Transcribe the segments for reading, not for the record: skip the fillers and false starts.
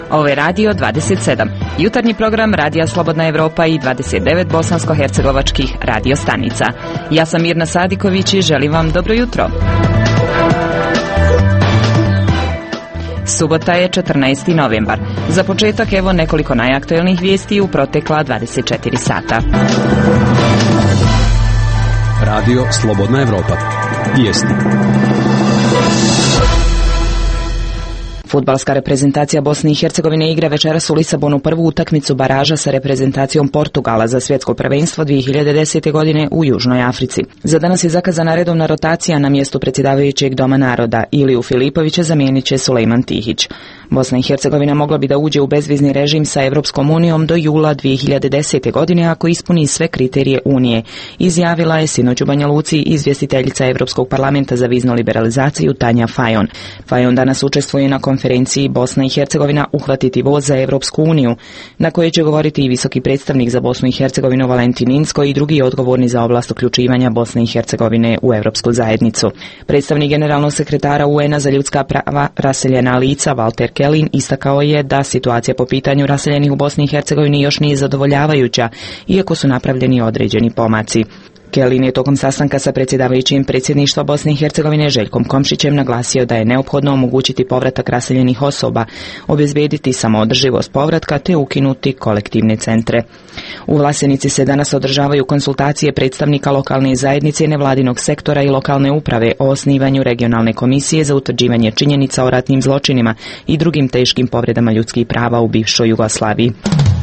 Ovo je Radio 27, jutarnji program Radija Slobodna Evropa i 29 bosansko-hercegovačkih radio stanica. Ja sam Mirna Sadiković i želim vam dobro jutro. Subota je 14. novembar. Za početak evo nekoliko najaktuelnijih vijesti u protekla 24 sata. Radio Slobodna Evropa. Vijesti. Fudbalska reprezentacija Bosne i Hercegovine igra večeras u Lisabonu prvu utakmicu baraža sa reprezentacijom Portugala za svjetsko prvenstvo 2010. godine u Južnoj Africi. Za danas je zakazana redovna rotacija na mjestu predsjedavajućeg Doma naroda. Iliju Filipovića zamijenit će Sulejman Tihić. Bosna i Hercegovina mogla bi da uđe u bezvizni režim sa Evropskom unijom do jula 2010. godine ako ispuni sve kriterije Unije, izjavila je sinoć u Banja Luci izvjestiteljica Evropskog parlamenta za viznu liberalizaciju Tanja Fajon. Fajon danas učestvuje na konferenciji Bosna i Hercegovina uhvatiti voz za Evropsku uniju, na kojoj će govoriti i visoki predstavnik za Bosnu i Hercegovinu Valentin Inzko i drugi odgovorni za oblast uključivanja Bosne i Hercegovine u Evropsku zajednicu. Predstavnik generalnog sekretara UN-a za ljudska prava raseljena lica Walter Kellin istakao je da situacija po pitanju raseljenih u Bosni i Hercegovini još nije zadovoljavajuća, iako su napravljeni određeni pomaci. Kellin je tokom sastanka sa predsjedavajućim predsjedništva Bosne i Hercegovine Željkom Komšićem naglasio da je neophodno omogućiti povratak raseljenih osoba, obezbediti samoodrživost povratka te ukinuti kolektivne centre. U Vlasenici se danas održavaju konsultacije predstavnika lokalne zajednice, nevladinog sektora i lokalne uprave o osnivanju regionalne komisije za utvrđivanje činjenica o ratnim zločinima i drugim teškim povredama ljudskih prava u bivšoj Jugoslaviji.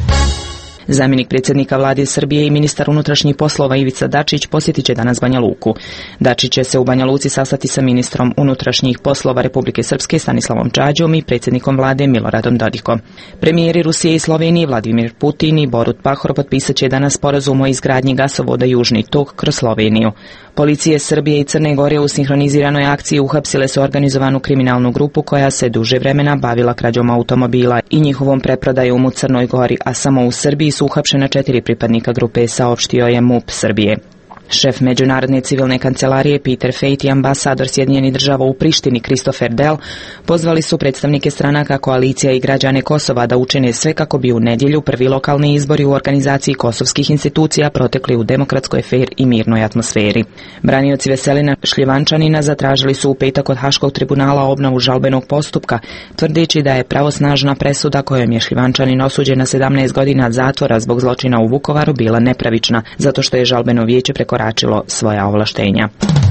Zamjenik predsjednika vlade Srbije i ministar unutrašnjih poslova Ivica Dačić posjetit će danas Banja Luku. Dačić će se u Banja Luci sastati sa ministrom unutrašnjih poslova Republike Srpske Stanislavom Čađom i predsjednikom vlade Miloradom Dodikom. Premijeri Rusije i Slovenije Vladimir Putin i Borut Pahor potpisat će danas sporazum o izgradnji gasovoda Južni tok kroz Sloveniju. Policije Srbije i Crne Gore u sinhroniziranoj akciji uhapsile su organizovanu kriminalnu grupu koja se duže vremena bavila krađom automobila i njihovom preprodajom u Crnoj Gori, a samo u Srbiji su uhapšena 4 pripadnika grupe, saopštio je MUP Srbije. Šef Međunarodne civilne kancelarije Peter Fejt i ambasador Sjedinjenih država u Prištini Christopher Dell pozvali su predstavnike stranaka koalicija i građane Kosova da učine sve kako bi u nedjelju prvi lokalni izbori u organizaciji kosovskih institucija protekli u demokratskoj, fer i mirnoj atmosferi. Branioci Veselina Šljivančanina zatražili su u petak od Haškog tribunala obnovu žalbenog postupka, tvrdeći da je pravosnažna presuda kojom je Šljivančanin osuđen na 17 godina zatvora zbog zločina u Vukovaru bila nepravična, zato što je žalbeno vijeće prekoračilo svoja ovlaštenja.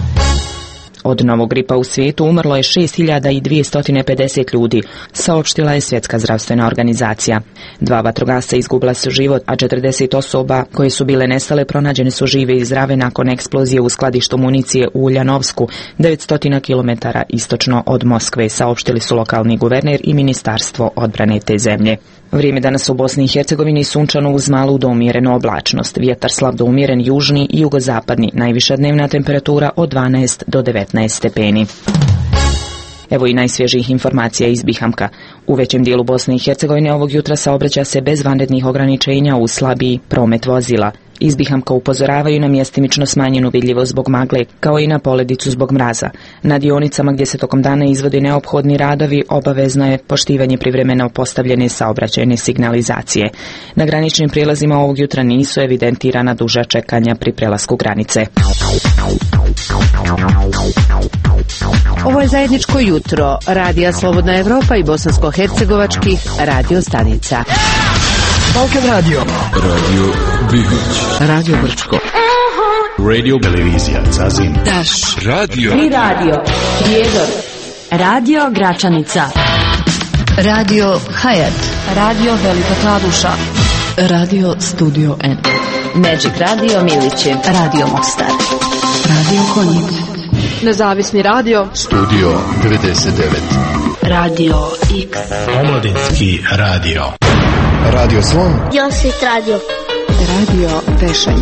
Od novog gripa u svijetu umrlo je 6250 ljudi, saopštila je Svjetska zdravstvena organizacija. 2 vatrogasca izgubila su život, a 40 osoba koje su bile nestale pronađene su žive i zdrave nakon eksplozije u skladištu municije u Uljanovsku, 900 km istočno od Moskve, saopštili su lokalni guverner i ministarstvo odbrane te zemlje. Vrijeme danas u Bosni i Hercegovini sunčano uz malu do umjerenu oblačnost, vjetar slab do umjeren južni i jugozapadni, najviša dnevna temperatura od 12 do 19 stepeni. Evo i najsvježijih informacija iz Bihamka. U većem dijelu Bosne i Hercegovine ovog jutra saobraća se bez vanrednih ograničenja uz slabiji promet vozila. Iz Bihamka upozoravaju na mjestimično smanjenu vidljivost zbog magle, kao i na poledicu zbog mraza. Na dionicama gdje se tokom dana izvode neophodni radovi obavezno je poštivanje privremeno postavljene saobraćajne signalizacije. Na graničnim prijelazima ovog jutra nisu evidentirana duža čekanja pri prelasku granice. Ovo je zajedničko jutro Radija Slobodna Evropa i bosansko-hercegovačkih radio stanica. Balkan Radio, Radio Bihać, Radio Brčko, Radio Televizija Zazin, Daš, Radio Tri radio, Prijedor, Radio Gračanica, Radio Hayat, Radio Velika Kladuša, Radio Studio N, Magic Radio Miliće, Radio Mostar, Radio Konjic, Nezavisni radio, Studio 99, Radio X, Omladinski radio, Radio Slon, Josit radio, Radio Vešanje,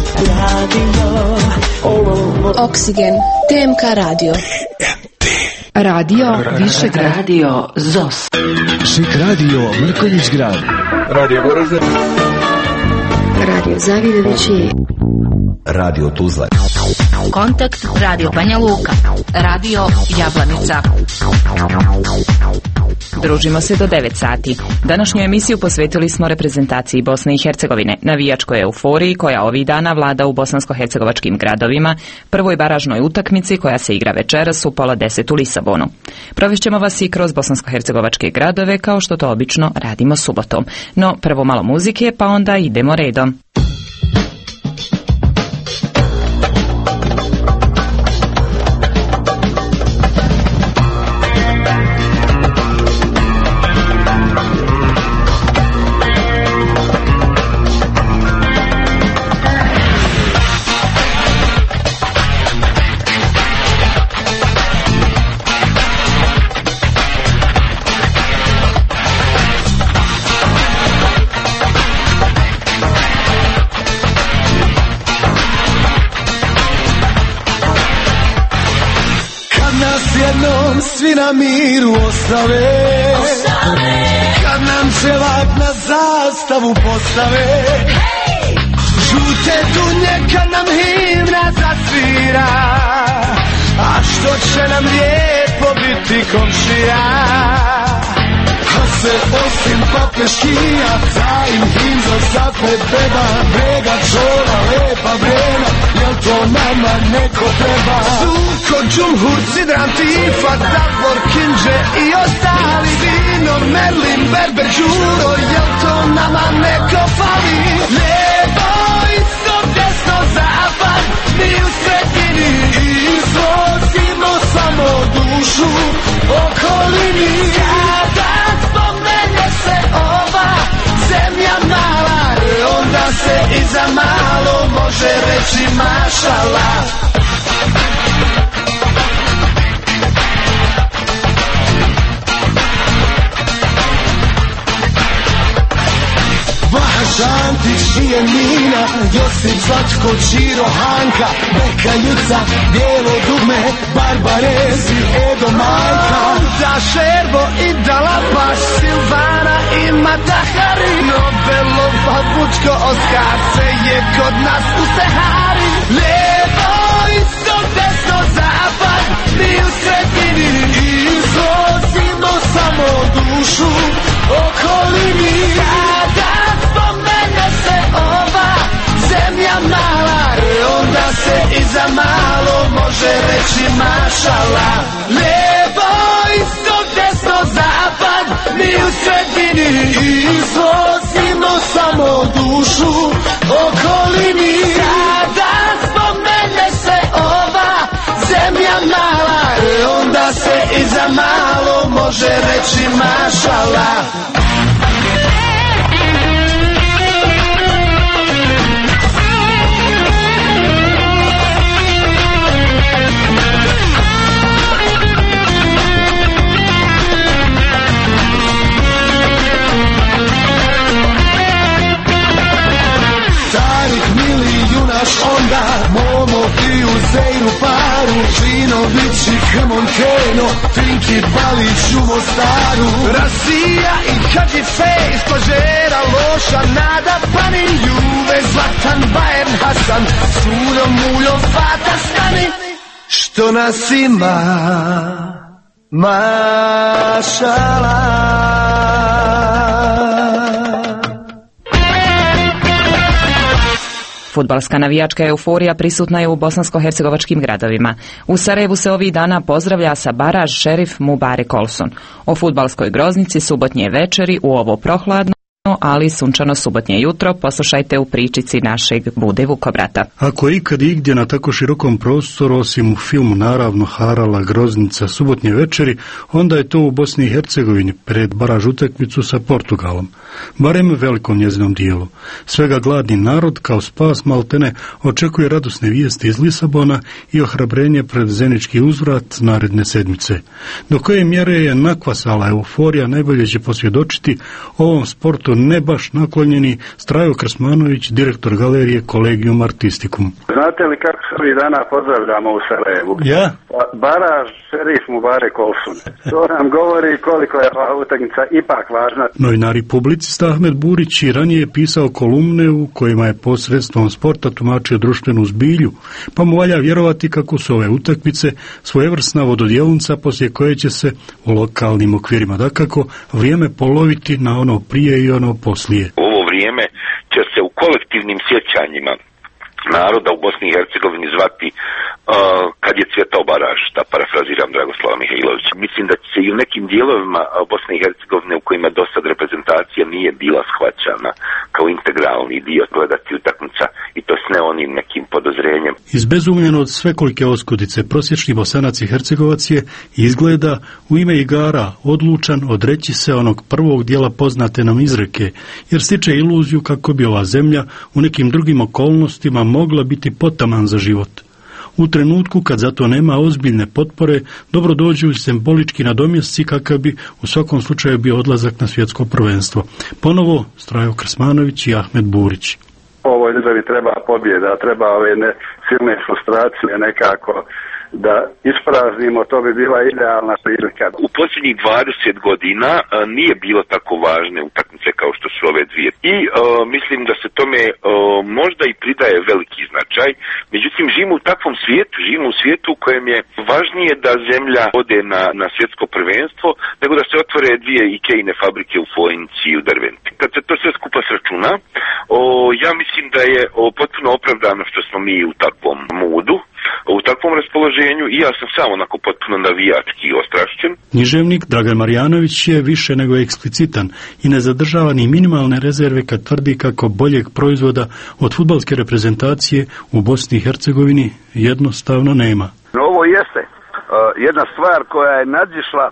Oksigen, TMK radio, Radio Višegrad, Radio ZOS, Šik Radio Mrkonjić Grad, Radio Goražde, Radio Zavidovići, Radio Tuzla, Kontakt Radio Banja Luka, Radio Jablanica, Družimo se do 9 sati. Današnju emisiju posvetili smo reprezentaciji Bosne i Hercegovine, navijačkoj euforiji koja ovih dana vlada u bosansko-hercegovačkim gradovima, prvoj baražnoj utakmici koja se igra večeras u 9:30 u Lisabonu. Provešćemo vas i kroz bosansko-hercegovačke gradove kao što to obično radimo subotom. No, prvo malo muzike pa onda idemo redom. Svi na miru ostave, kad nam čelak na zastavu postave, žute dunje kad nam himna zasvira, a što će nam lijepo biti komšija. Ko se osim pape škija, za im himno zapet beba, brega čola, lepa vrena, jel to nama neko treba? Suko, džumhur, sidran, tifa, Davor, Kinđe i ostali, Dino, Merlin, Berber, Đuro, jel to nama neko fali? Lijevo, isto, desno, zapad, mi u sredini izvozimo samo dušu okolini. Kada spomene se ova zemlja mala, onda se i za malo može reći mašala. Šantić, Šijenina, Josip, Zlatko, Čiro, Hanka, Beka, Juca, Bijelo dugme, Barbarezi, Edo, Majka, Da Šerbo i Dalapaš, Silvana i Matahari, Nobelova, Vučko, Oskar, sve je kod nas u Sehari. Lijevo, isto, desno, zapad, mi u sredini izvozimo samo dušu okolini. Kada spomene se ova zemlja mala, onda se i za malo može reći mašala. Lijevo, isto, desno, zapad, mi u sredini izvozimo samo dušu okolini. Kada spomene se ova zemlja mala, onda se i za malo može reći mašala. Onda Momo i Uzeiru paru, Žinović i Krmon Keno, Tinki Balić u Mostaru, Rasija i Hadži Fejs, Kožera, Loša, Nada, Panin, Juve, Zlatan, Bayern, Hasan, Suljo, Muljo, Fata, Stani, što nas ima, mašala. Fudbalska navijačka euforija prisutna je u bosansko-hercegovačkim gradovima. U Sarajevu se ovih dana pozdravlja sa baraž Šerif Mubarek Olson. O fudbalskoj groznici subotnje večeri u ovo prohladno, ali sunčano subotnje jutro poslušajte u pričici našeg Bude Vukobrata. Ako je ikad igdje na tako širokom prostoru, osim u filmu naravno harala groznica subotnje večeri, onda je to u Bosni i Hercegovini pred baraž utakmicu sa Portugalom. Barem velikom njezinom dijelu. Svega gladni narod kao spas maltene očekuje radosne vijesti iz Lisabona i ohrabrenje pred zenički uzvrat naredne sedmice. Do koje mjere je nakvasala euforija najbolje će posvjedočiti ovom sportu sportu ne baš naklonjeni Strajo Krsmanović, direktor galerije Collegium Artisticum. Znate li kako se ovih dana pozdravljamo u Sarajevu? Ja? Baraž, šerif Mubarek Olsun. To nam govori koliko je ova utakmica ipak važna. Novinar i publicista Ahmed Burić i ranije je pisao kolumne u kojima je posredstvom sporta tumačio društvenu zbilju, pa mu valja vjerovati kako su ove utakmice svojevrsna vododjelnica poslije koje će se u lokalnim okvirima dakako vrijeme poloviti na ono prije i ono poslije. Ovo vrijeme će se u kolektivnim sjećanjima naroda u Bosni i Hercegovini zvati kad je cvjetao baraž, da parafraziram Dragoslava Mihajlovića. Mislim da će se i u nekim dijelovima Bosne i Hercegovine u kojima dosad reprezentacija nije bila shvaćana kao integralni dio gledati utakmica i to s ne onim nekim podozrenjem. Izbezumljen od svekolike oskudice, prosječni Bosanac i Hercegovac je izgleda u ime igara odlučan odreći se onog prvog dijela poznate nam izreke, jer stiče iluziju kako bi ova zemlja u nekim drugim okolnostima mogla biti potaman za život. U trenutku kad zato nema ozbiljne potpore, dobro dođu i simbolički nadomjesci kakav bi u svakom slučaju bio odlazak na svjetsko prvenstvo. Ponovo Strajo Krsmanović i Ahmed Burić. Ovoj državi treba pobjeda, treba ove silne frustracije nekako da ispraznimo, to bi bila idealna prilika. U posljednjih 20 godina nije bilo tako važne utakmice kao što su ove dvije. I mislim da se tome možda i pridaje veliki značaj. Međutim, živimo u takvom svijetu, živimo u svijetu u kojem je važnije da zemlja ode na svjetsko prvenstvo, nego da se otvore dvije Ikeine fabrike u Fojnici i u Derventi. Kad se to sve skupa sračuna, ja mislim da je potpuno opravdano što smo mi u takvom moodu, u takvom raspoloženju i ja sam samo onako potpuno navijački ostrašćen. Književnik Dragan Marjanović je više nego eksplicitan i ne zadržava ni minimalne rezerve kad tvrdi kako boljeg proizvoda od fudbalske reprezentacije u Bosni i Hercegovini jednostavno nema. Ovo jeste jedna stvar koja je nadišla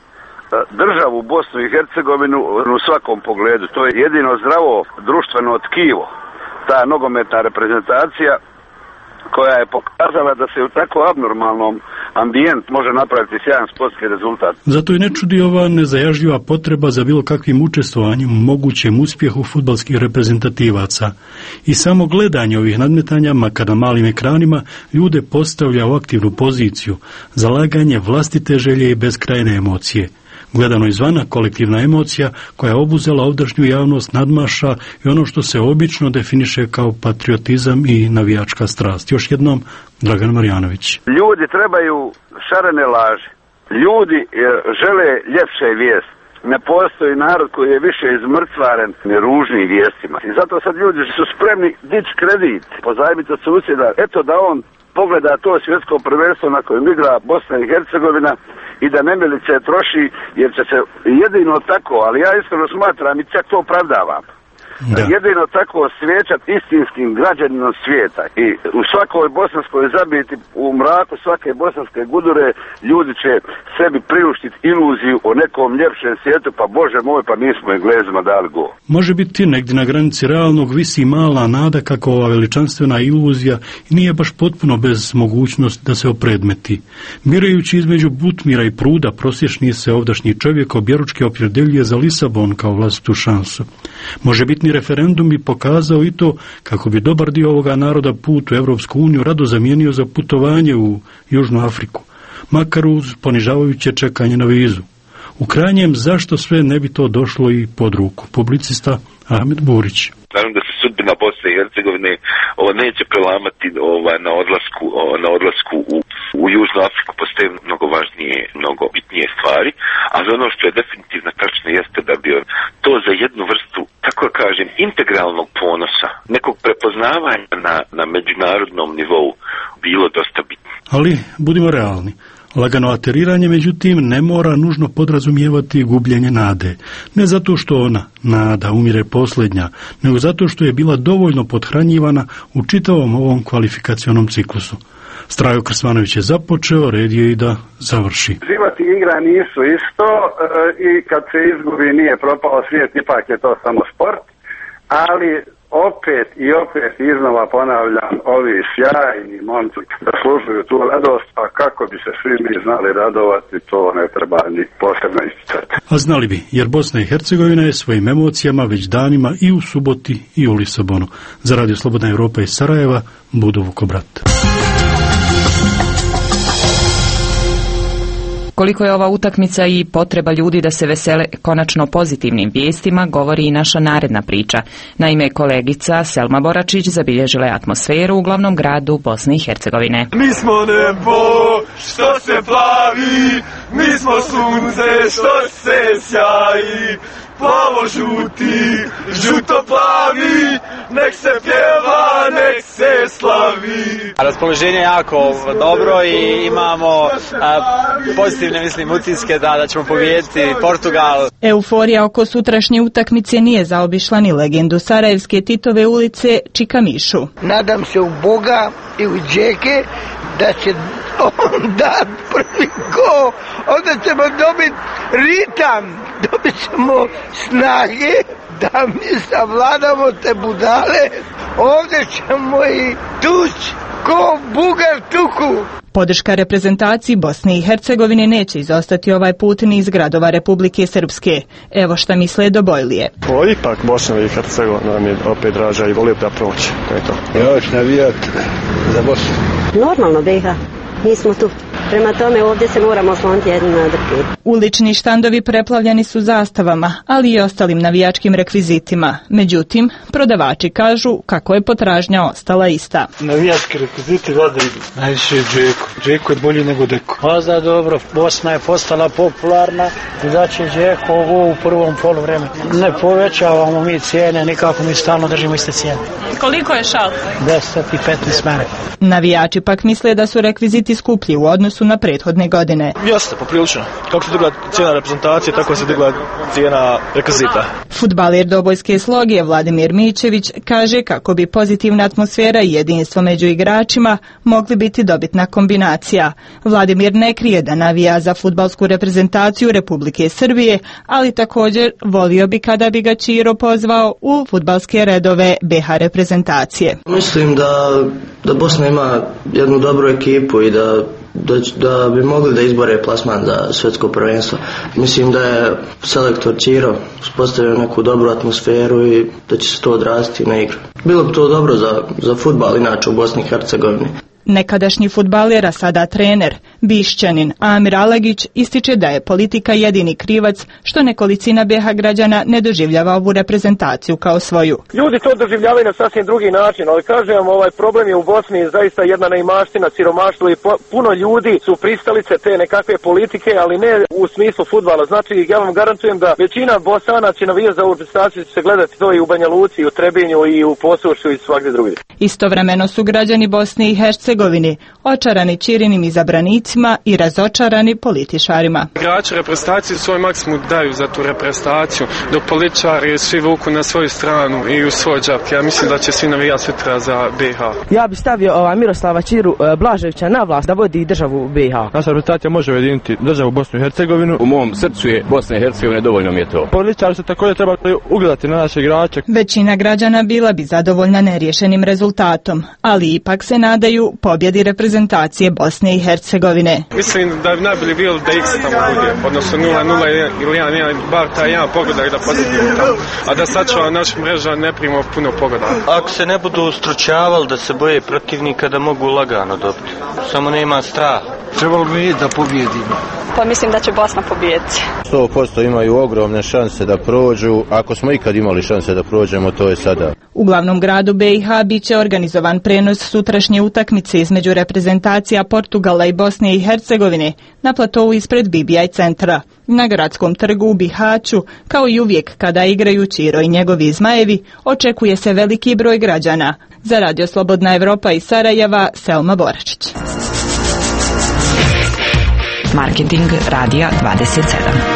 državu Bosnu i Hercegovinu u svakom pogledu. To je jedino zdravo društveno tkivo, ta nogometna reprezentacija koja je pokazala da se u tako abnormalnom ambijent može napraviti sjajan sportski rezultat. Zato i ne čudi ova nezajažljiva potreba za bilo kakvim učestvovanjem u mogućem uspjehu fudbalskih reprezentativaca. I samo gledanje ovih nadmetanja, makar na malim ekranima, ljude postavlja u aktivnu poziciju, zalaganje vlastite želje i beskrajne emocije. Gledano izvana, kolektivna emocija koja je obuzela ovdašnju javnost nadmaša i ono što se obično definiše kao patriotizam i navijačka strast. Još jednom, Dragan Marjanović. Ljudi trebaju šarene laži. Ljudi žele ljepše vijesti. Ne postoji narod koji je više izmrcvaren ružnim vijestima. I zato sad ljudi su spremni dići kredit, pozajmiti od susjeda. Eto da on pogleda to svjetsko prvenstvo na kojem igra Bosna i Hercegovina i da nemilice troši, jer će se jedino tako, ali ja iskreno smatram i čak to opravdavam, jedino tako osvjećati istinskim građaninom svijeta. I u svakoj bosanskoj zabiti, u mraku svake bosanske gudure, ljudi će sebi priuštiti iluziju o nekom ljepšem svijetu, pa Bože moj, pa mi smo Englezima dali go. Može biti negdje na granici realnog visi mala nada kako ova veličanstvena iluzija nije baš potpuno bez mogućnosti da se opredmeti. Birajući između Butmira i Pruda, prosječni se ovdašnji čovjek objeručke opredjeljuje za Lisabon kao vlastitu šansu. Može biti referendum bi pokazao i to kako bi dobar dio ovoga naroda put u Europsku uniju rado zamijenio za putovanje u Južnu Afriku, makar uz ponižavajuće čekanje na vizu. U krajnjem, zašto sve ne bi to došlo i pod ruku? Publicista Ahmed Burić. Naravno da se sudbina Bosne i Hercegovine neće prelamati na odlasku u Južnu Afriku, postoje mnogo važnije, mnogo bitnije stvari, a za ono što je definitivno tačno jeste da bi to za jednu vrstu, tako kažem, integralnog ponosa, nekog prepoznavanja na međunarodnom nivou bilo dosta bitno. Ali budimo realni. Lagano ateriranje, međutim, ne mora nužno podrazumijevati gubljenje nade. Ne zato što ona, nada, umire posljednja, nego zato što je bila dovoljno pothranjivana u čitavom ovom kvalifikacionom ciklusu. Strajo Krsmanović je započeo, red je i da završi. Život i igra nisu isto i kad se izgubi nije propao svijet, ipak je to samo sport, ali opet i opet iznova ponavljam, ovi sjajni momci zaslužuju tu radost, a kako bi se svi mi znali radovati, to ne treba ni posebno isticati. A znali bi, jer Bosna i Hercegovina je svojim emocijama već danima i u Suboti i u Lisabonu. Za Radio Slobodna Evropa iz Sarajeva, Budo Vukobrat. Koliko je ova utakmica i potreba ljudi da se vesele konačno pozitivnim vijestima, govori i naša naredna priča. Naime, kolegica Selma Boračić zabilježila je atmosferu u glavnom gradu Bosne i Hercegovine. Mi smo nebo što se plavi, mi smo sunce što se sjaji, plavo žuti, žuto plavi, nek se pjeva, nek se slavi. Raspoloženje je jako dobro i imamo pozitivne utiske da ćemo pobijediti Portugal. Euforija oko sutrašnje utakmice nije zaobišla ni legendu sarajevske Titove ulice Čikamišu. Nadam se u Boga i u Đeke da će on dat prvi gol, onda ćemo dobiti ritam, dobit ćemo snage da mi savladamo te budale, ovdje ćemo i tući ko Bugar tuku. Podrška reprezentaciji Bosne i Hercegovine neće izostati ovaj put ni iz gradova Republike Srpske. Evo šta misle Dobojlije. Ipak Bosna i Hercegovina nam je opet draža i volio da proći. To je to. Ja ću navijati za Bosnu. Normalno, BiH. Mi smo tu. Prema tome ovdje se moramo osloniti jedni na druge. Ulični štandovi preplavljeni su zastavama, ali i ostalim navijačkim rekvizitima. Međutim, prodavači kažu kako je potražnja ostala ista. Navijački rekviziti vada idu. Najviše je Džeko. Džeko je bolji nego Deko. Pa dobro, Bosna je postala popularna i da će Džeko ovo u prvom poluvremenu. Ne povećavamo mi cijene, nikako mi stalno držimo iste cijene. Koliko je šal? 10 i 15 mene. Navijači pak misle da su rekviziti skuplji u odnosu na prethodne godine. Jeste, poprilično. Kako se digla cijena reprezentacije, tako se digla cijena rekvizita. Fudbaler Dobojske Sloge Vladimir Mićević kaže kako bi pozitivna atmosfera i jedinstvo među igračima mogli biti dobitna kombinacija. Vladimir ne krije da navija za fudbalsku reprezentaciju Republike Srbije, ali također volio bi kada bi ga Ćiro pozvao u fudbalske redove BiH reprezentacije. Mislim da Bosna ima jednu dobru ekipu i da bi mogli da izbore plasman za svjetsko prvenstvo. Mislim da je selektor Ćiro uspostavio neku dobru atmosferu i da će se to odraziti na igru. Bilo bi to dobro za fudbal inače u Bosni i Hercegovini. Nekadašnji fudbaler, a sada trener, Bišćanin Amir Alagić ističe da je politika jedini krivac što nekolicina BiH građana ne doživljava ovu reprezentaciju kao svoju. Ljudi to doživljavaju na sasvim drugi način, ali kažem, ovaj problem je u Bosni zaista jedna neimaština, siromaštvo i puno ljudi su pristalice te nekakve politike, ali ne u smislu fudbala. Znači, ja vam garantujem da većina Bosana će navijati za ovu reprezentaciju, će se gledati to i u Banja Luci, i u Trebinju, i u Posušju i svakdje drugdje. Istovremeno su građani Bosne i Hercegovine očarani Ćirinim izabranicima i razočarani političarima. Igrači reprezentacije svoj maksimum daju za tu reprezentaciju, dok političari svi vuku na svoju stranu i u svoj džep. Ja mislim da će svi navijati sutra za BiH. Ja bi stavio Miroslava Ćiru Blaževića na vlast da vodi državu BiH. Naša reprezentacija može ujediniti državu Bosnu i Hercegovinu. U mom srcu je Bosna i Hercegovina, dovoljno mi je to. Političari se također trebali ugledati na naše igrače. Većina građana bila bi zadovoljna neriješenim rezultatom, ali ipak se nadaju pobjedi reprezentacije Bosne i Hercegovine. Mislim da bi najbolje bilo da X tamo bude, odnosno 0-0 ili 1-1, bar taj jedan pogodak da postignemo tamo, a da sačuva naša mreža ne primamo puno pogodaka. Ako se ne budu ustručavali da se boje protivnika, da mogu lagano dobiti. Samo nema straha. Trebalo bi da pobjedimo. Pa mislim da će Bosna pobijediti. 100% imaju ogromne šanse da prođu. Ako smo ikad imali šanse da prođemo, to je sada. U glavnom gradu BiH bit će organizovan prenos sutrašnje utakmice između reprezentacija Portugala i Bosne i Hercegovine na platovu ispred BBI centra. Na gradskom trgu u Bihaću, kao i uvijek kada igraju Ćiro i njegovi Zmajevi, očekuje se veliki broj građana. Za Radio Slobodna Evropa iz Sarajeva, Selma Boračić. Marketing Radija 27.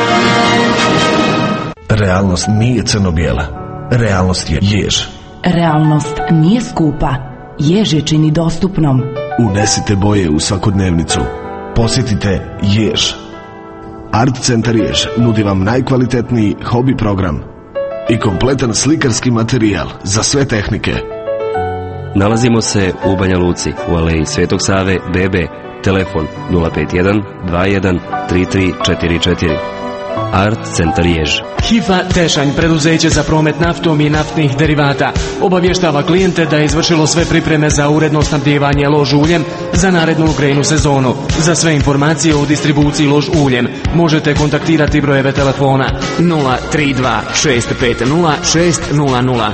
Realnost nije crno-bijela. Realnost je jež. Realnost nije skupa. Jež je čini dostupnom. Unesite boje u svakodnevnicu. Posjetite Jež. Art Centar Jež nudi vam najkvalitetniji hobi program. i kompletan slikarski materijal za sve tehnike. Nalazimo se u Banja Luci, u aleji Svetog Save, BB, telefon 051 21 3344. Art Centar Jež. HIFA Tešanj, preduzeće za promet naftom i naftnih derivata, obavještava klijente da je izvršilo sve pripreme za uredno snabdijevanje lož uljem za narednu grejnu sezonu. Za sve informacije o distribuciji lož uljem možete kontaktirati brojeve telefona 032 650 600,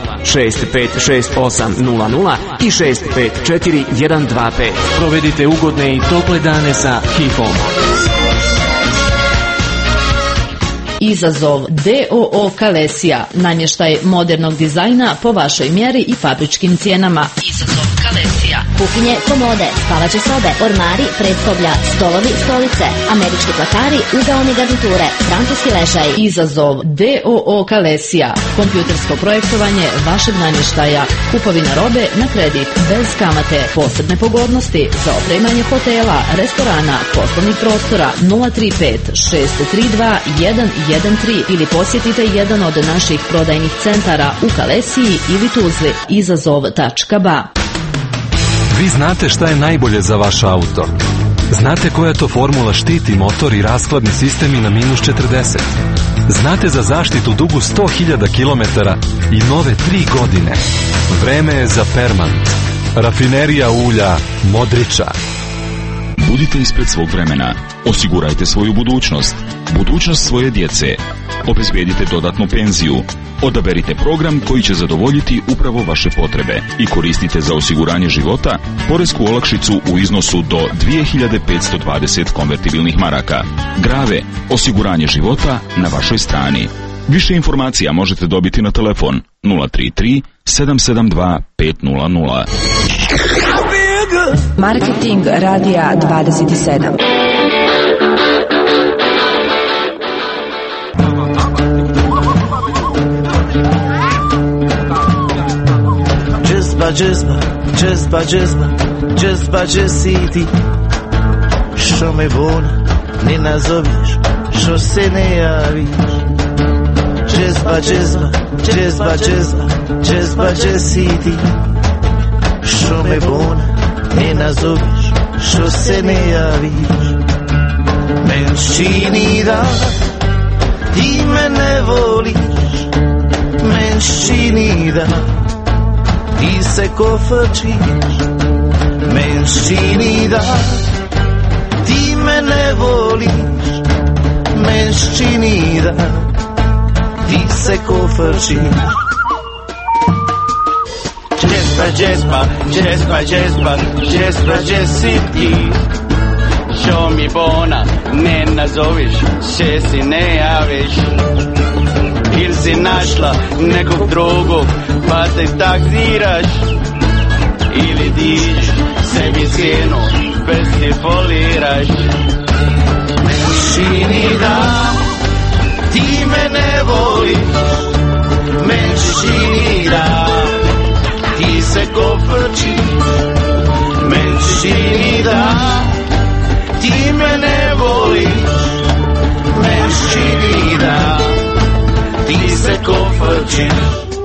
656800 i 654 125. Provedite ugodne i tople dane sa HIFom. Izazov DOO Kalesija, namještaj modernog dizajna po vašoj mjeri i fabričkim cijenama. Izazov Kalesija. Kuhinje, komode, spavaće sobe, ormari, predsoblja, stolovi, stolice, američki platari, ugaone garniture, francuski ležaj. Izazov DOO Kalesija. Kompjutersko projektovanje vašeg namještaja. Kupovina robe na kredit, bez kamate. Posebne pogodnosti za opremanje hotela, restorana, poslovnih prostora 035 632 113 ili posjetite jedan od naših prodajnih centara u Kalesiji ili Tuzli. Izazov.ba. Vi znate šta je najbolje za vaš auto. Znate koja to formula štiti motor i rashladni sistemi na -40. Znate za zaštitu dugu 100.000 km i nove 3 godine. Vreme je za Permant. Rafinerija ulja Modriča. Budite ispred svog vremena. Osigurajte svoju budućnost. Budućnost svoje djece. Obezbijedite dodatnu penziju. Odaberite program koji će zadovoljiti upravo vaše potrebe i koristite za osiguranje života poresku olakšicu u iznosu do 2520 konvertibilnih maraka. Grave, osiguranje života na vašoj strani. Više informacija možete dobiti na telefon 033 772 500. Marketing radija 27. Džezba, si ti. Što me bona ne nazoveš, što se ne javiš. Džezba, si ti. Što me bona ne nazoveš, što se ne javiš. Men čini da ti me ne voliš. Men čini da ti se kofačiš. Men čini da ti me ne voliš. Men čini da ti se kofačiš. Džezba, si ti. Što mi bona ne nazoviš, še si ne javiš. Ili si našla nekog drugog pa te taksiraš. Ili diš sebi cijenu bez ti foliraš. Meni čini da ti me ne voliš. Meni čini da ti se koprčiš. Meni čini da ti me ne voliš. Meni čini da ti se koprčiš.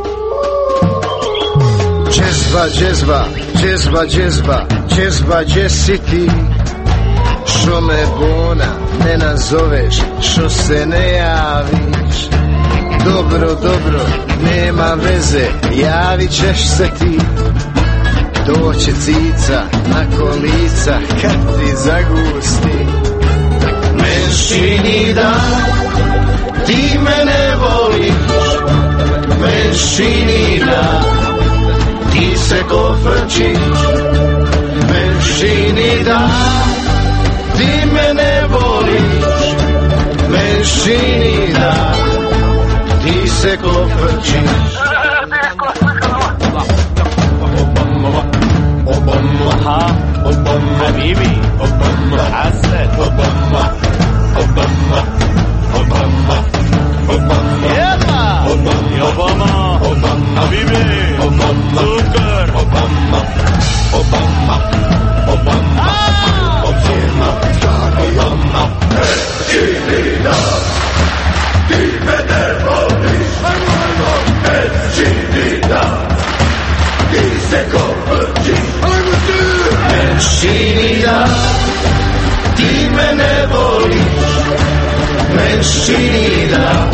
Džezba, gdje si ti? Što me bona ne nazoveš, što se ne javiš. Dobro, nema veze, javit ćeš se ti. Doće cica na kolica kad ti zagusti. Men čini da ti me ne voliš. Men čini da ti se koprčiš. Men čini da ti me ne voliš. Men čini da ti se koprčiš. Obama, Habibi, Hassan, Obama, Habibi, Zucker, Obama, čini da ti me ne voliš. čini da ti me ne voliš, men čini da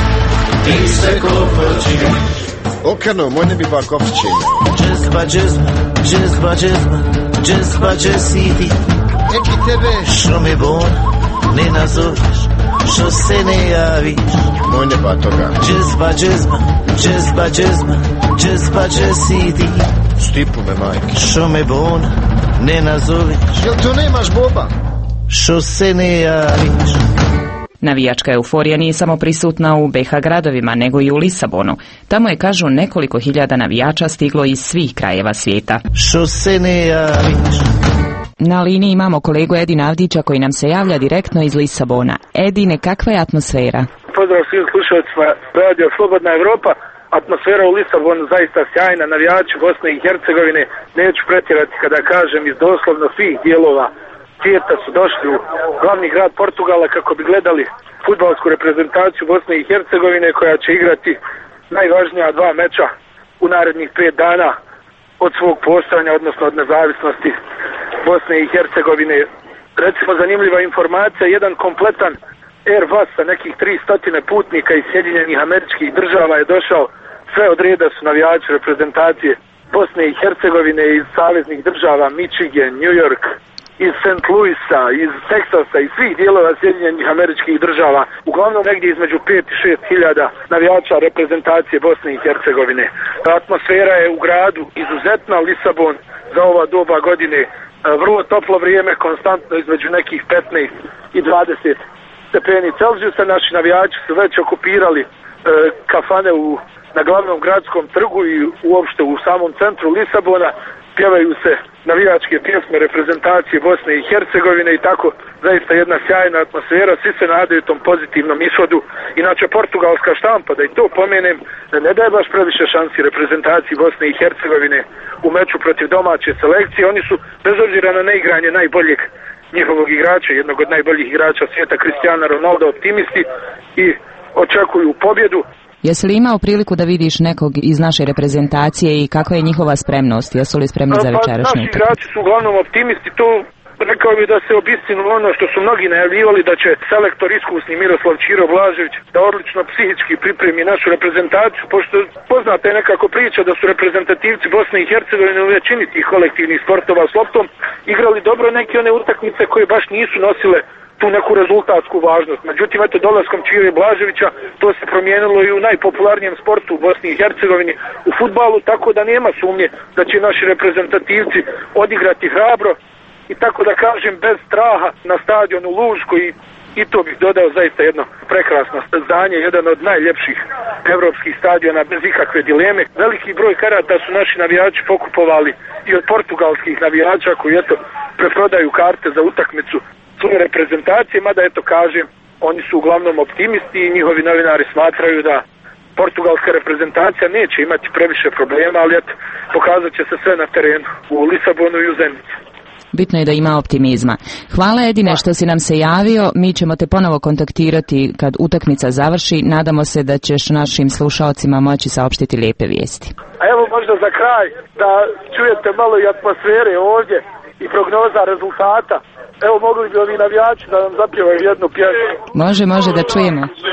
ti se koprčiš. Okano, moj ne bi ba kopčine. Džezba, džezba, džezba, džezba, džezba, džesiti. Neki tebe što me bon ne nazoveš, što se ne javiš. Moj ne ba toga. Džezba, džezba, džezba, džezba, džezba, džesiti. Stipu me, majke. Što me bon ne nazoveš. Jel to nemaš boba? Što se ne javiš. Navijačka euforija nije samo prisutna u BiH gradovima, nego i u Lisabonu. Tamo je, kažu, nekoliko hiljada navijača stiglo iz svih krajeva svijeta. Što se ne javiš. Na liniji imamo kolegu Edina Avdića koji nam se javlja direktno iz Lisabona. Edine, kakva je atmosfera? Pozdrav svim slušalcima Radio Slobodna Evropa. Atmosfera u Lisabonu zaista sjajna, navijači Bosne i Hercegovine, neću pretjerati kada kažem, iz doslovno svih dijelova svijeta su došli u glavni grad Portugala kako bi gledali fudbalsku reprezentaciju Bosne i Hercegovine koja će igrati najvažnija dva meča u narednih 5 dana od svog postojanja, odnosno od nezavisnosti Bosne i Hercegovine. Recimo zanimljiva informacija, jedan kompletan Airbus sa nekih 300 putnika iz Sjedinjenih Američkih Država je došao, sve od reda su navijači reprezentacije Bosne i Hercegovine iz saveznih država Michigan, New York, iz St. Louisa, iz Teksasa, iz svih dijelova Sjedinjenih Američkih Država, uglavnom negdje između 5 i 6 hiljada navijača reprezentacije Bosne i Hercegovine. Atmosfera je u gradu izuzetna, Lisabon za ova doba godine vrlo toplo vrijeme, konstantno između nekih 15 i 20 stepeni Celzijusa. Naši navijači su već okupirali kafane na glavnom gradskom trgu i uopšte u samom centru Lisabona. Pjevaju se navijačke pjesme reprezentacije Bosne i Hercegovine i tako zaista jedna sjajna atmosfera, svi se nadaju tom pozitivnom ishodu. Inače portugalska štampa, da i to pomenem, ne daje baš previše šansi reprezentaciji Bosne i Hercegovine u meču protiv domaće selekcije. Oni su, bez obzira na neigranje najboljeg njihovog igrača, jednog od najboljih igrača svijeta, Cristiano Ronaldo, optimisti i očekuju pobjedu. Jesi li imao priliku da vidiš nekog iz naše reprezentacije i kakva je njihova spremnost? Jesu li spremni za večerašnju utakmicu? Naši igrači su uglavnom optimisti, to rekao bi da se obistinu ono što su mnogi najavljivali, da će selektor iskusni Miroslav Ćiro Blažević da odlično psihički pripremi našu reprezentaciju, pošto poznata je nekako priča da su reprezentativci Bosne i Hercegovine u većini tih kolektivnih sportova s loptom igrali dobro neke one utakmice koje baš nisu nosile tu neku rezultatsku važnost. Međutim, eto, dolaskom Ćire Blaževića to se promijenilo i u najpopularnijem sportu u Bosni i Hercegovini, u fudbalu, tako da nema sumnje da će naši reprezentativci odigrati hrabro i tako da kažem bez straha na stadionu Lužko i to bih dodao zaista jedno prekrasno zdanje, jedan od najljepših evropskih stadiona bez ikakve dileme. Veliki broj karata su naši navijači pokupovali i od portugalskih navijača koji eto preprodaju karte za utakmicu svoje reprezentacije, mada eto kažem, oni su uglavnom optimisti i njihovi novinari smatraju da portugalska reprezentacija neće imati previše problema, ali eto, pokazat će se sve na terenu u Lisabonu i u Zenici. Bitno je da ima optimizma. Hvala Edine što si nam se javio, mi ćemo te ponovo kontaktirati kad utakmica završi, nadamo se da ćeš našim slušalcima moći saopštiti lijepe vijesti. A evo možda za kraj da čujete malo i atmosfere ovdje i prognoza rezultata. Evo, mogli bi ovi navijači da nam zapjevaju jednu pjesmu. Može da čujemo. Biće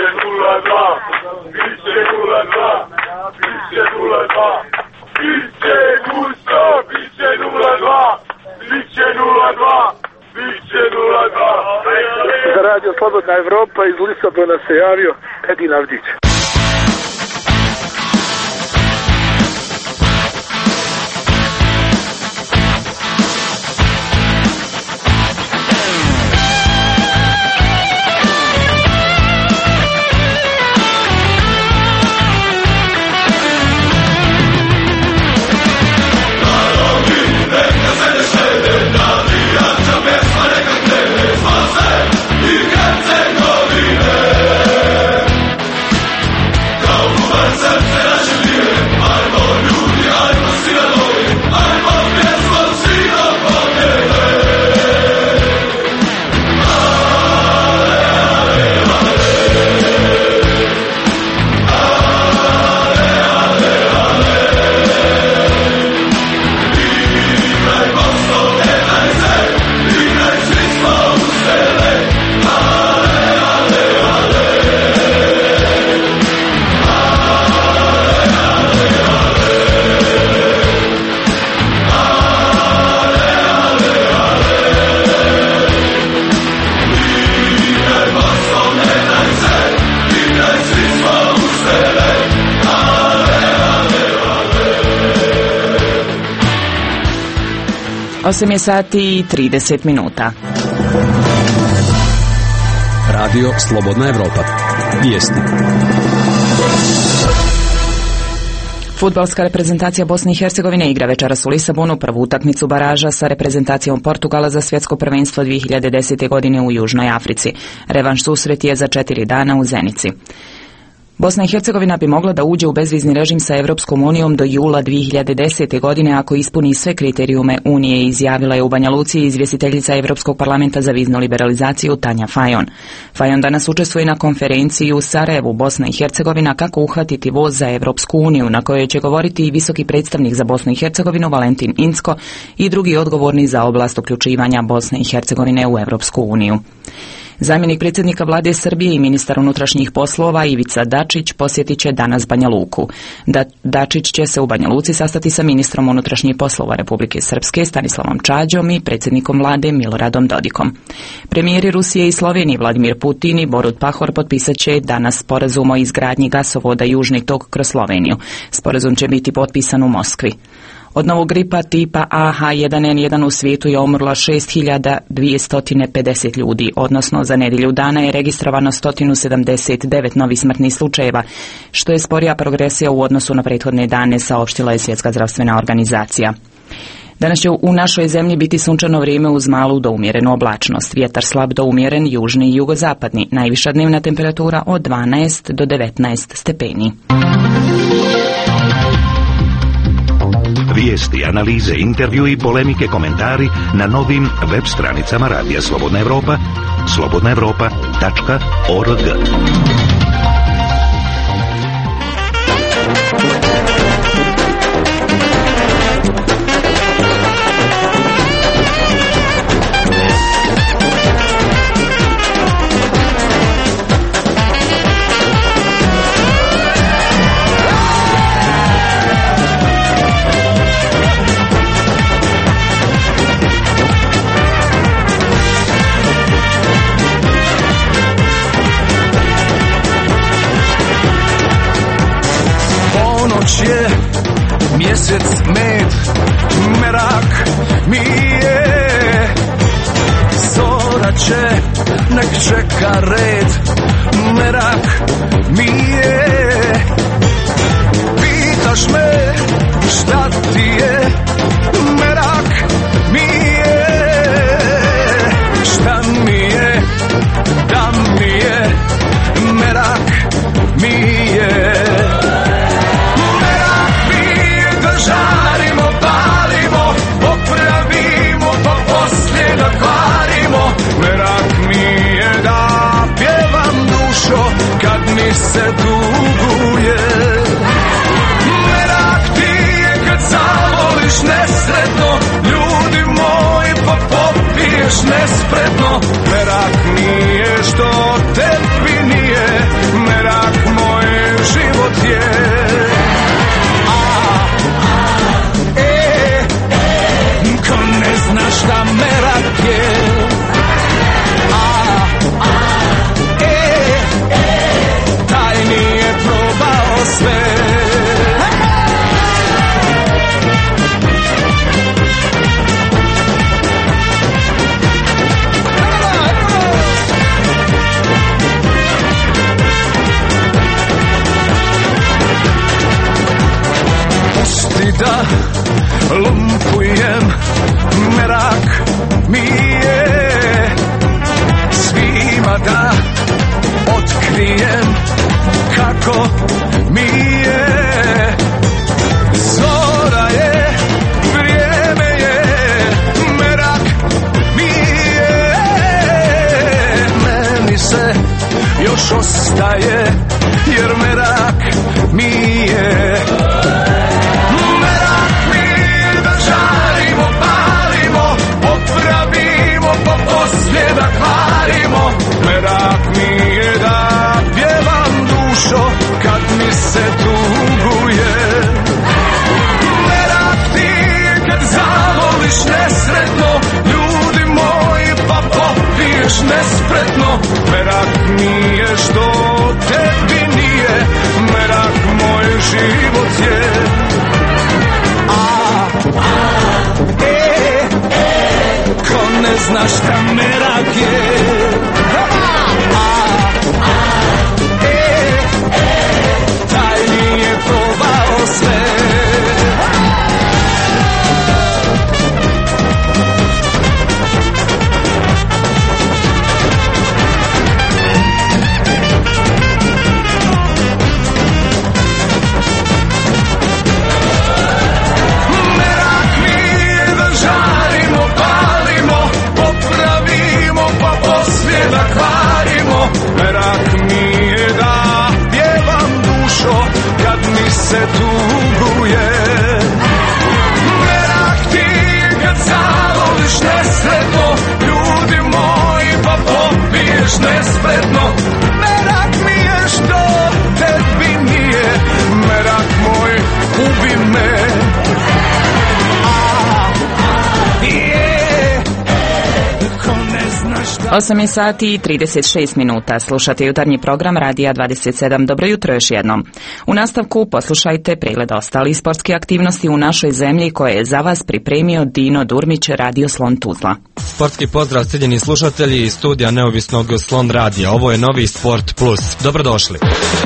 0-2, biće 0-2, biće 0-2, biće gusto, biće 0-2, biće 0-2, biće 0-2. Za Radio Slobodna Evropa iz Lisabona se javio Edin Avdić. 8 sati i 30 minuta. Radio Slobodna Evropa. Vijesti. Fudbalska reprezentacija Bosne i Hercegovine igra večeras u Lisabonu prvu utakmicu baraža sa reprezentacijom Portugala za svjetsko prvenstvo 2010. godine u Južnoj Africi. Revanš susret je za 4 dana u Zenici. Bosna i Hercegovina bi mogla da uđe u bezvizni režim sa Evropskom unijom do jula 2010. godine ako ispuni sve kriterijume Unije, izjavila je u Banja Luci izvjestiteljica Evropskog parlamenta za viznu liberalizaciju Tanja Fajon. Fajon danas učestvuje na konferenciji u Sarajevu, Bosna i Hercegovina, kako uhvatiti voz za Evropsku uniju, na kojoj će govoriti i visoki predstavnik za Bosnu i Hercegovinu Valentin Incko i drugi odgovorni za oblast uključivanja Bosne i Hercegovine u Evropsku uniju. Zamjenik predsjednika vlade Srbije i ministar unutrašnjih poslova Ivica Dačić posjetit će danas Banja Luku. Dačić će se u Banja Luci sastati sa ministrom unutrašnjih poslova Republike Srpske Stanislavom Čađom i predsjednikom vlade Miloradom Dodikom. Premijeri Rusije i Slovenije Vladimir Putin i Borut Pahor potpisat će danas sporazum o izgradnji gasovoda Južni tok kroz Sloveniju. Sporazum će biti potpisan u Moskvi. Od novog gripa tipa AH1N1 u svijetu je umrlo 6250 ljudi, odnosno za nedjelju dana je registrovano 179 novih smrtnih slučajeva, što je sporija progresija u odnosu na prethodne dane, saopštila je Svjetska zdravstvena organizacija. Danas će u našoj zemlji biti sunčano vrijeme uz malu do umjerenu oblačnost. Vjetar slab do umjeren, južni i jugozapadni. Najviša dnevna temperatura od 12 do 19 stepeni. Vijesti, analize, intervju i polemike, komentari na novim web stranicama Radija Slobodna Evropa, slobodnaevropa.org. Je mjesec med, merak mi je, zora će, nek čeka red, merak mi je. Pitaš me šta ti je, merak mi je, šta mi je, da mi je, merak mi je. Žarimo, palimo, popravimo, pa poslije da kvarimo. Merak mi je da pjevam dušo kad mi se tuguje. Merak ti je kad zavoliš nesretno, ljudi moji, pa popiješ nespretno. Merak mi je što tebi nije, merak moj život je. Znaš šta merak je, taj nije probao sve. Pusti da lumpujem, merak mi je, svima da otkrijem kako mi je. Zora je, vrijeme je, merak mi je, meni se još ostaje, jer merak mi je. Poslije da kvarimo, merak mi je da pjevam dušo kad mi se tuguje. Merak ti je kad zavoliš nesretno, ljudi moji, pa popiješ nespretno. Merak mi je što tebi nije, merak moj život je. znaš šta merak je. Taj nije probao sve. Da kvarimo, merak mi je da pjevam dušo kad mi se tuguje. Merak ti je kad zavoliš nesretno, ljudi moji pa popiješ nespretno. Merak mi je što tebi nije, merak moj ubi me. 8 sati i 36 minuta. Slušate jutarnji program Radija 27. Dobro jutro još jednom. U nastavku poslušajte pregled ostalih sportskih aktivnosti u našoj zemlji koje je za vas pripremio Dino Durmić, Radio Slon Tuzla. Sportski pozdrav cijenjeni slušatelji iz studija neovisnog Slon Radija. Ovo je Novi Sport Plus. Dobrodošli.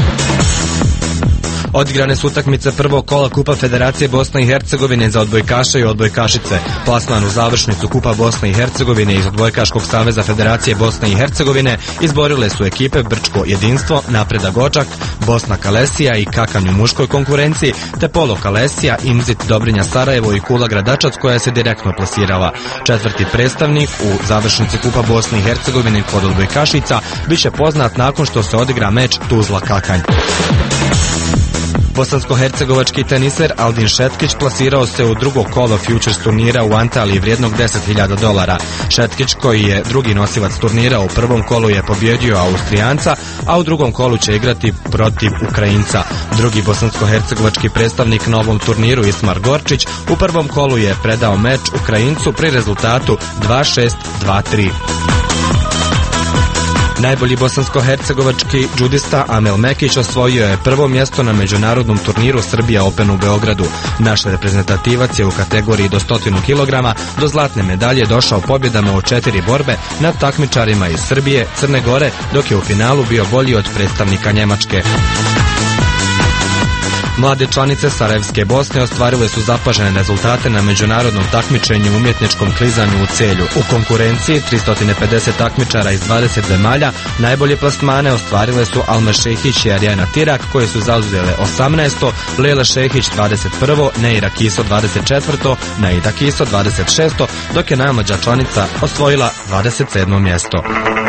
Odigrane su utakmice prvog kola Kupa Federacije Bosne i Hercegovine za odbojkaše i odbojkašice. Plasman u završnicu Kupa Bosne i Hercegovine iz Odbojkaškog saveza Federacije Bosne i Hercegovine izborile su ekipe Brčko Jedinstvo, Napredak Gočak, Bosna Kalesija i Kakanj u muškoj konkurenciji, te Polo Kalesija, Imzit Dobrinja Sarajevo i Kula Gradačac koja se direktno plasirala. Četvrti predstavnik u završnici Kupa Bosne i Hercegovine kod odbojkašica biće poznat nakon što se odigra meč Tuzla Kakanj. Bosansko-hercegovački teniser Aldin Šetkić plasirao se u drugo kolo Futures turnira u Antaliji vrijednog $10.000. Šetkić, koji je drugi nosilac turnira, u prvom kolu je pobjedio Austrijanca, a u drugom kolu će igrati protiv Ukrajinca. Drugi bosansko-hercegovački predstavnik na ovom turniru, Ismar Gorčić, u prvom kolu je predao meč Ukrajincu pri rezultatu 2-6-2-3. Najbolji bosansko-hercegovački džudista Amel Mekić osvojio je prvo mjesto na međunarodnom turniru Srbija Open u Beogradu. Naš reprezentativac je u kategoriji do 100 kg do zlatne medalje došao pobjedama u 4 borbe nad takmičarima iz Srbije, Crne Gore, dok je u finalu bio bolji od predstavnika Njemačke. Mlade članice Sarajevske Bosne ostvarile su zapažene rezultate na međunarodnom takmičenju u umjetničkom klizanju u Celju. U konkurenciji 350 takmičara iz 20 zemalja najbolje plasmane ostvarile su Alma Šehić i Arijana Tirak koje su zauzele 18. Lela Šehić 21. Neira Kiso 24. Naida Kiso 26. dok je najmlađa članica osvojila 27. mjesto.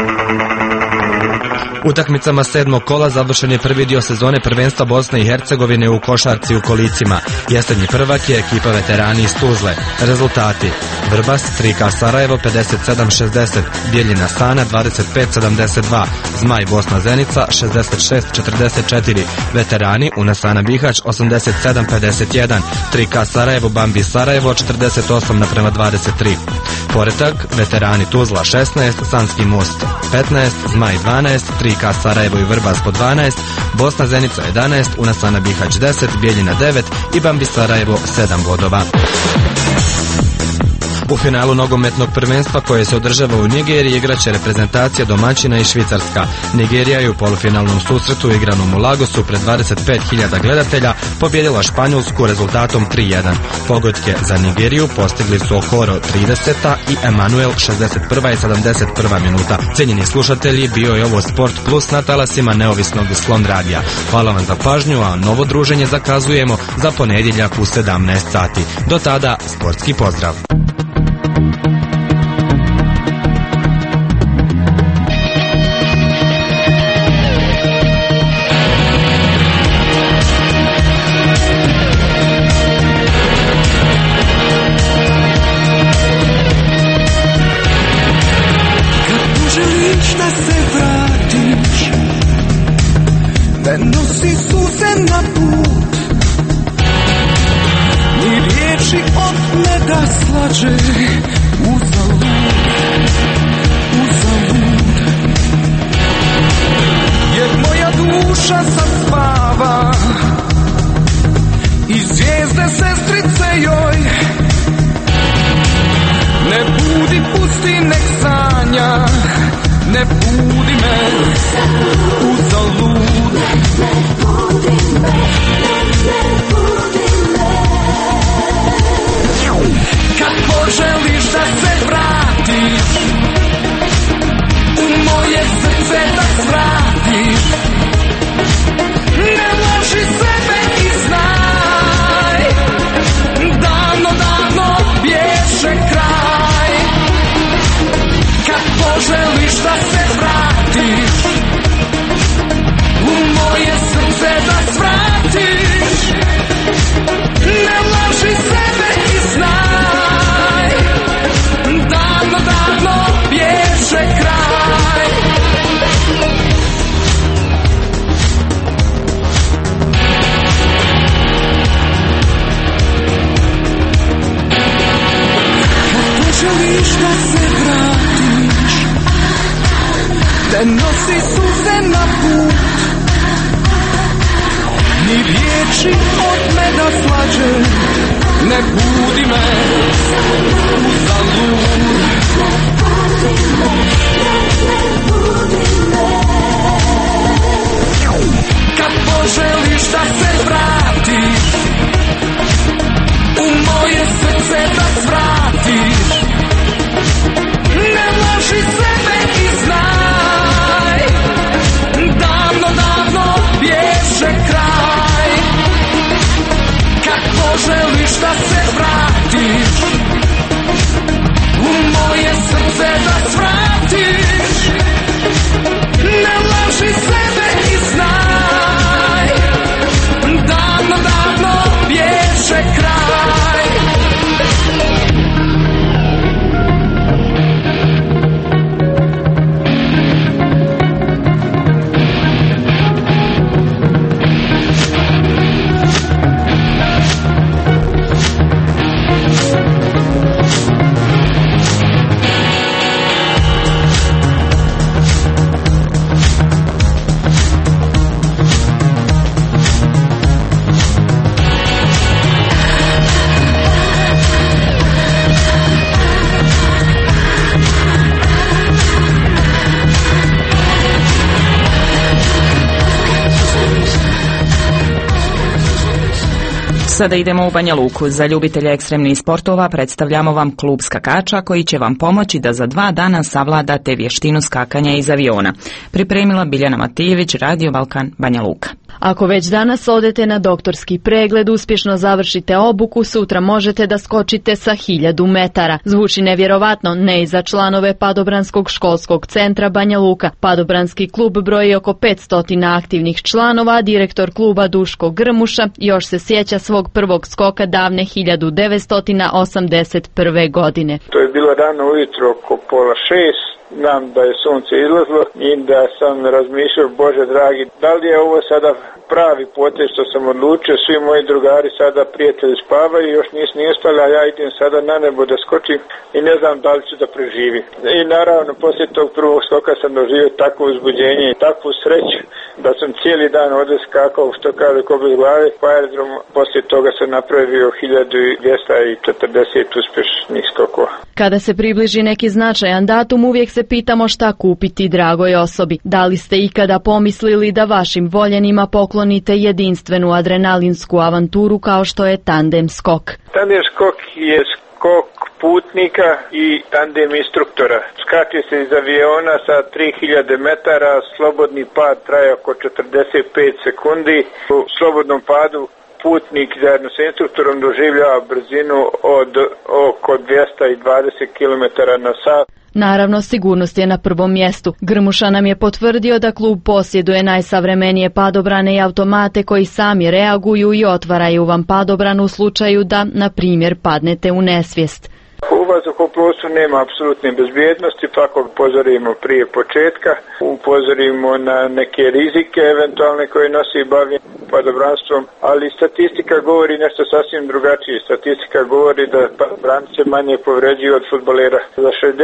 Utakmicama 7. kola završen je prvi dio sezone prvenstva Bosne i Hercegovine u košarci u kolicima. Jesenji prvak je ekipa veterani iz Tuzle. Rezultati: Vrbas 3K Sarajevo 57-60, Bijeljina Sana 25-72, Zmaj Bosna Zenica 66-44, veterani Unasana Bihać 87-51, 3K Sarajevo Bambi Sarajevo 48-23. Poretak, veterani Tuzla 16, Sanski Most 15, Zmaj 12, 3K Sarajevo i Vrbas po 12, Bosna Zenica 11, Unasana Bihać 10, Bijeljina 9 i Bambi Sarajevo 7 bodova. U finalu nogometnog prvenstva koje se održava u Nigeriji igraće reprezentacija domaćina i Švicarska. Nigerija je u polufinalnom susretu igranom u Lagosu pred 25.000 gledatelja pobjedila Španjolsku rezultatom 3-1. Pogodke za Nigeriju postigli su Okoro 30. i Emanuel 61. i 71. minuta. Cijenjeni slušatelji, bio je ovo Sport Plus na talasima neovisnog Slon Radija. Hvala vam za pažnju, a novo druženje zakazujemo za ponedjeljak u 17 sati. Do tada, sportski pozdrav. Ne nosi suze na put, ni riječi od meda slađe. Uzalud, uzalud, jer moja duša sad spava i zvijezde sestrice joj. Ne budi, pusti, ne ne budi me uzalud. Kad poželiš da se vratiš u moje srce, da svratiš, ne loži sebe i znaj, davno, davno bježe kraj. Kad poželiš da se vratiš u moje srce, da svratiš, ne loži sebe i znaj, davno, davno bježe kraj. Želiš da se vratiš, da nosi suze na put, ni riječi od meda slađe, ne budi me uzalud. Kad poželiš da se vratiš u moje srce, da svratiš, ne loži sebe i znaj, davno, davno bježe kraj. Kad poželiš da se vratiš u moje srce, da svratiš, ne loži sebe i znaj, davno, davno bježe kraj. Sada idemo u Banja Luku. Za ljubitelje ekstremnih sportova predstavljamo vam klub skakača koji će vam pomoći da za 2 dana savladate vještinu skakanja iz aviona. Pripremila Biljana Matijević, Radio Balkan, Banja Luka. Ako već danas odete na doktorski pregled, uspješno završite obuku, sutra možete da skočite sa 1000 metara. Zvuči nevjerovatno, ne i za članove Padobranskog školskog centra Banja Luka. Padobranski klub broji oko 500 aktivnih članova, direktor kluba Duško Grmuša još se sjeća svog prvog skoka davne 1981. godine. To je bilo rano ujutro oko 5:30. Znam da je sunce izlazlo i da sam razmišljao, Bože dragi, da li je ovo sada pravi potez što sam odlučio, svi moji drugari sada prijatelji spavaju, još nisu ni ustali, a ja idem sada na nebo da skočim i ne znam da li ću da preživim. I naravno, poslije tog prvog skoka sam doživio takvo uzbuđenje i takvu sreću da sam cijeli dan ovdje skakao, što kaže ko bez glave, po aerodromu. Poslije toga sam napravio 1240 uspješnih skokova. Kada se približi neki značajan datum, uvijek se pitamo šta kupiti dragoj osobi. Da li ste ikada pomislili da vašim voljenima poklonite jedinstvenu adrenalinsku avanturu kao što je tandem skok? Tandem skok je skok putnika i tandem instruktora. Skače se iz aviona sa 3000 metara, slobodni pad traje oko 45 sekundi. U slobodnom padu putnik zajedno sa instruktorom doživljava brzinu od oko 220 km na sat. Naravno, sigurnost je na prvom mjestu. Grmuša nam je potvrdio da klub posjeduje najsavremenije padobrane i automate koji sami reaguju i otvaraju vam padobran u slučaju da, na primjer, padnete u nesvijest. U vazduhoplovstvu nema apsolutne bezbjednosti, pa ako upozorimo prije početka, upozorimo na neke rizike eventualne koje nosi bavljenje padobranstvom, ali statistika govori nešto sasvim drugačije. Statistika govori da padobranci manje povređuju od fudbalera. Za 60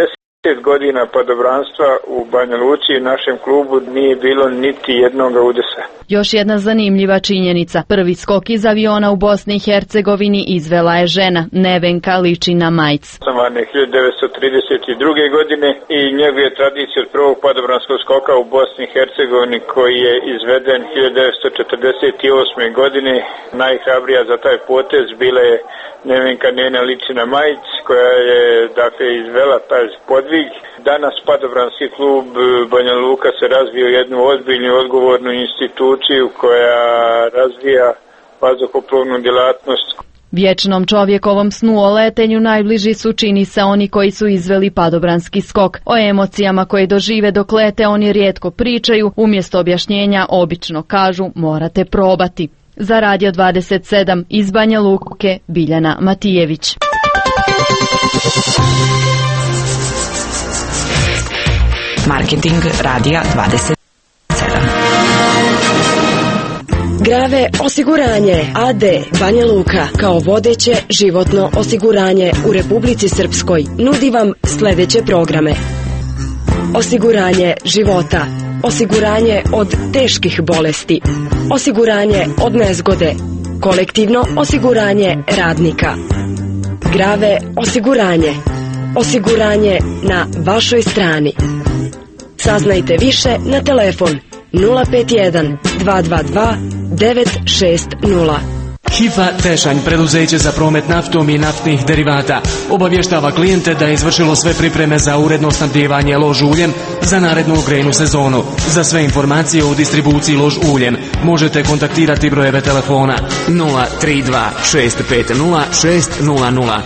5 godina padobranstva u Banja Luci i našem klubu nije bilo niti jednog udesa. Još jedna zanimljiva činjenica. Prvi skok iz aviona u Bosni i Hercegovini izvela je žena, Nevenka Ličina Majc. Osnovan je 1932. godine i njeguje tradicija od prvog padobranskog skoka u Bosni i Hercegovini koji je izveden 1948. godine. Najhrabrija za taj potez bila je Nevenka Nena Ličina Majić koja je izvela taj podvig. Danas padobranski klub Banja Luka se razvio jednu ozbiljnu odgovornu instituciju koja razvija vazduhoplovnu djelatnost. Vječnom čovjekovom snu o letenju najbliži su, čini se, oni koji su izveli padobranski skok. O emocijama koje dožive dok lete oni rijetko pričaju, umjesto objašnjenja obično kažu morate probati. Za Radio 27 iz Banja Luke, Biljana Matijević. Marketing Radija 27. Grave osiguranje AD Banja Luka kao vodeće životno osiguranje u Republici Srpskoj nudi vam sljedeće programe: osiguranje života, osiguranje od teških bolesti, osiguranje od nezgode, kolektivno osiguranje radnika, Grave osiguranje, osiguranje na vašoj strani. Saznajte više na telefon 051 222 960. HIFA Tešanj, preduzeće za promet naftom i naftnih derivata, obavještava klijente da je izvršilo sve pripreme za uredno snabdijevanje lož uljem za narednu grejnu sezonu. Za sve informacije o distribuciji lož uljem možete kontaktirati brojeve telefona 032 650 600,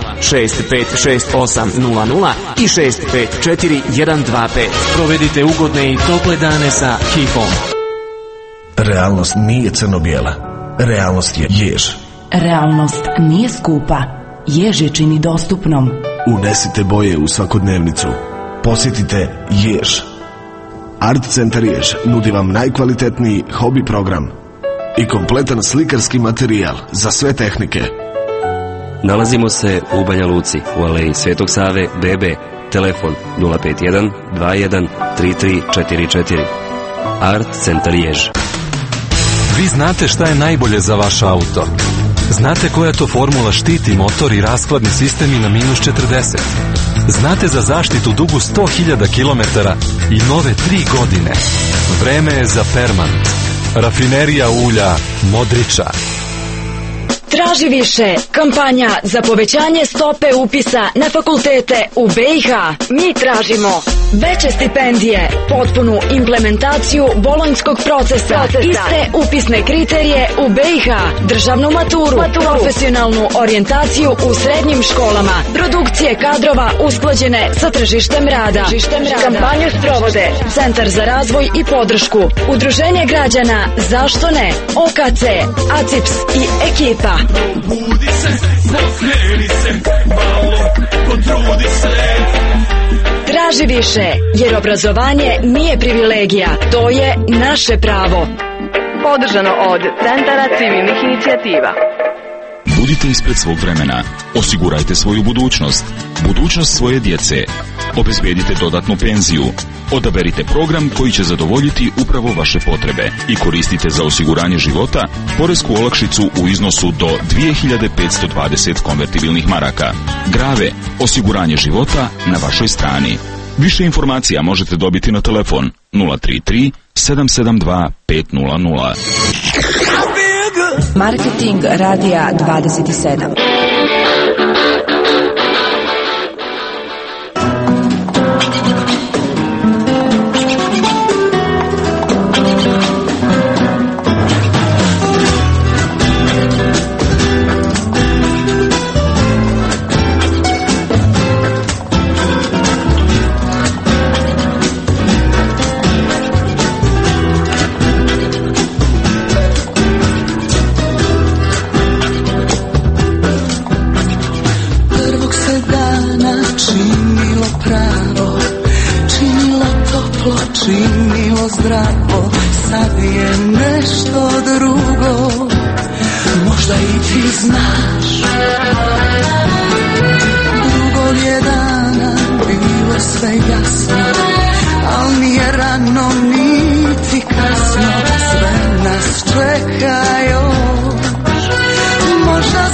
656800 i 654125. Provedite ugodne i tople dane sa HIFom. Realnost nije crno-bijela. Realnost je jež. Realnost nije skupa. Jež je čini dostupnom. Unesite boje u svakodnevnicu. Posjetite Jež. Art Centar Jež nudi vam najkvalitetniji hobi program i kompletan slikarski materijal za sve tehnike. Nalazimo se u Banja Luci, u aleji Svetog Save, BB, telefon 051 21 3344. Art Centar Jež. Vi znate šta je najbolje za vaš auto. Znate koja to formula štiti motor i rashladni sistemi na -40. Znate za zaštitu dugu 100.000 km i nove 3 godine. Vreme je za Permant. Rafinerija ulja Modriča. Traži više. Kampanja za povećanje stope upisa na fakultete u BiH. Mi tražimo veće stipendije, potpunu implementaciju bolonjskog procesa, iste upisne kriterije u BiH, državnu maturu, profesionalnu orijentaciju u srednjim školama, produkcije kadrova usklađene sa tržištem rada. Kampanju sprovode Centar za razvoj i podršku, Udruženje građana Zašto ne, OKC, ACIPS i ekipa. Budi se, pokreni se, malo potrudi se. Traži više, jer obrazovanje nije privilegija, to je naše pravo. Podržano od Centara civilnih inicijativa. Budite ispred svog vremena. Osigurajte svoju budućnost. Budućnost svoje djece. Obezbedite dodatnu penziju. Odaberite program koji će zadovoljiti upravo vaše potrebe i koristite za osiguranje života poresku olakšicu u iznosu do 2520 konvertibilnih maraka. Grave, osiguranje života na vašoj strani. Više informacija možete dobiti na telefon 033 772 500. Marketing Radija 27. Činilo zdravo, sad je nešto drugo. Možda i ti znaš. Drugog je dana bilo sve jasno, al nije rano niti kasno, sve nas čeka još, možda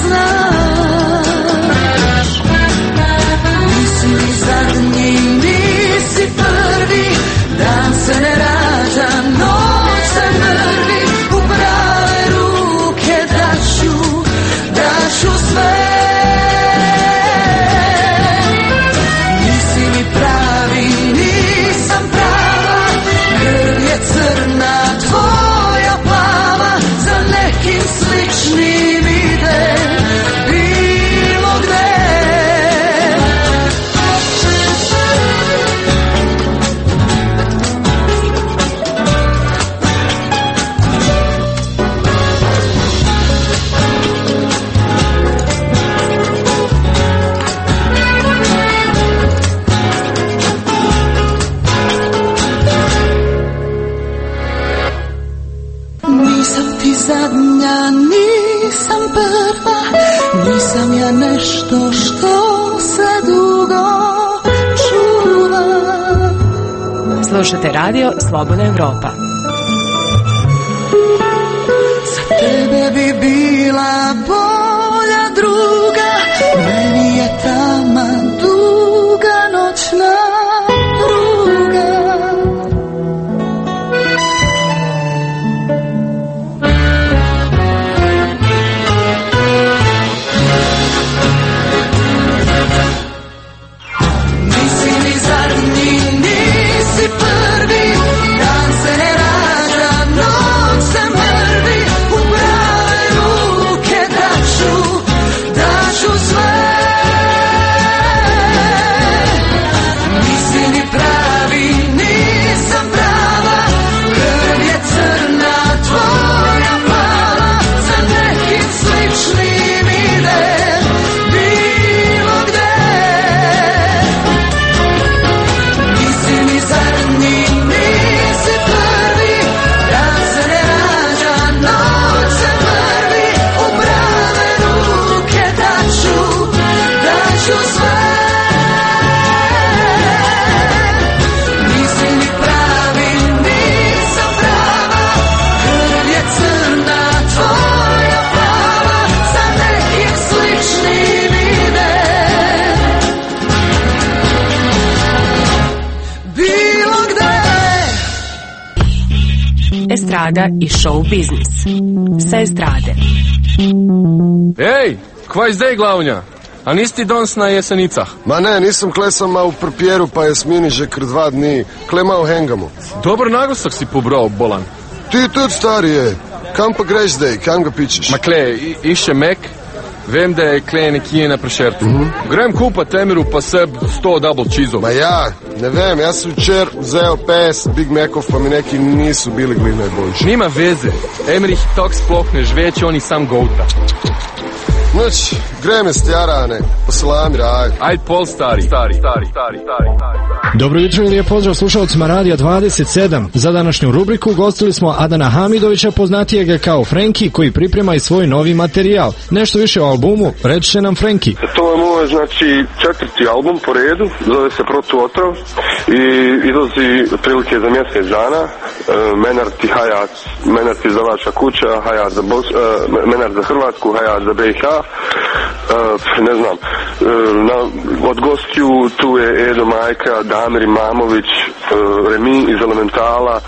znaš, nisi ni zadnji, nisi prvi, dan se ne rađa, noć se mrvi, u prave ruke daću sve. Nisi mi pravi, nisam prava, krv je crna, tvoja plava, za nekim sličnim ide bilo gde. Nisam ti zadnja, nisam prva, nisam ja nešto što se dugo čuva. Slušate radio Slobodna Evropa. Za tebe bi bila bolja druga, meni je taman duga noćna pruga. Nisi ni zadnji, nisi prvi, dan se ne rađa, noć se mrvi, u prave ruke daću sve. Nisi ni pravi, nisam prava, krv je crna, tvoja plava, za nekim sličnim ide bilo gde. Nisi ni zadnji, nisi prvi, dan se ne rađa, noć se mrvi, u prave ruke daću sve. Nisi ni pravi, nisam prava, krv je crna, tvoja plava, za nekim sličnim ide bilo gde. Estrada i show biznis. Sa estrade. Ej, kvaj zdaj glavnja? A nisi ti danes na Jesenicah? Ma ne, nisem klesam mal v prepjeru pa Jasmini že kar 2 dni. Kle mal hengamo. Dober nagostak si pobral, bolan. Ti tudi stari je. Kam pa greš zdaj? Kam ga pičeš? Ma kle, išče Mek. Vem, da je kle nekje na Prešertu. Grem kupat Emiru pa seb 100 double cheeseov. Ma ja, ne vem, jaz sem včer vzel 50 Big Macov, pa mi neki niso bili glih najboljši. Nima veze. Emerih tak sploh ne žveči, oni sam gouta. Noć, grem je stjara, ne, poslami raj. Ajde pol stari. Dobro jutro i lijep pozdrav slušalcima Radija 27. Za današnju rubriku gostili smo Adana Hamidovića, poznatijega kao Frenki, koji priprema i svoj novi materijal. Nešto više o albumu, reći će nam Frenki. To je moj, znači, 4. album po redu, zove se Protuotrov i izlazi prilike za mjesec dana. Menart i Hayat, Menart izdavača kuća, Hayat za Menart za Hrvatsku, Hayat za BiH. Ne znam, od gostiju tu je Edo Majka, Damir Imamović, Remi iz Elementala,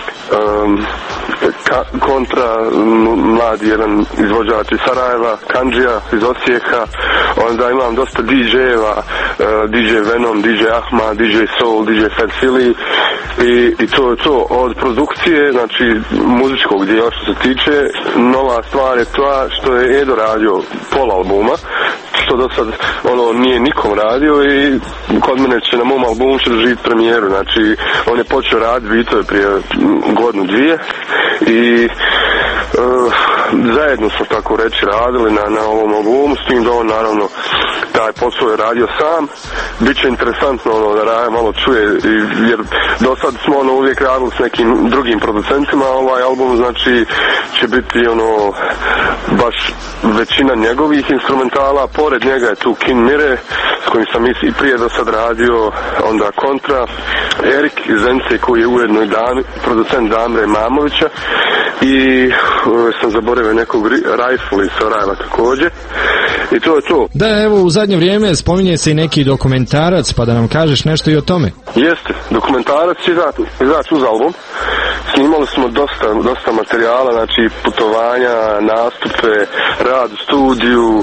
Kontra, mladi jedan izvođač iz Sarajeva, Kandžija iz Osijeka, onda imam dosta DJ-eva, DJ Venom, DJ Ahma, DJ Soul, DJ Fat Philly i to je to od produkcije, znači muzičkog dijela što se tiče. Nova stvar je to što je Edo radio pola albuma, što do sad nije nikom radio i kod mene će na mom albumu će doživjeti premijeru, znači on je počeo raditi bitove prije 1-2 i zajedno smo tako reći radili na ovom albumu, s tim da on naravno taj posao je radio sam. Biće interesantno da Raja malo čuje, jer do sad smo uvijek radili s nekim drugim producentima, ovaj album znači će biti baš većina njegovih instrumentala, pored njega je tu Kin Mire s kojim sam i prije do sad radio, onda Kontra, Erik iz Zence koji je ujedno i producent Damre Mamovića i sam zaboravio nekog Rifle iz Sarajeva također i to je to. Da, evo u zadnje vrijeme spominje se i neki dokumentarac, pa da nam kažeš nešto i o tome. Jeste, dokumentarac će izaći uz album. Snimali smo dosta materijala, znači putovanja, nastupe, rad u studiju,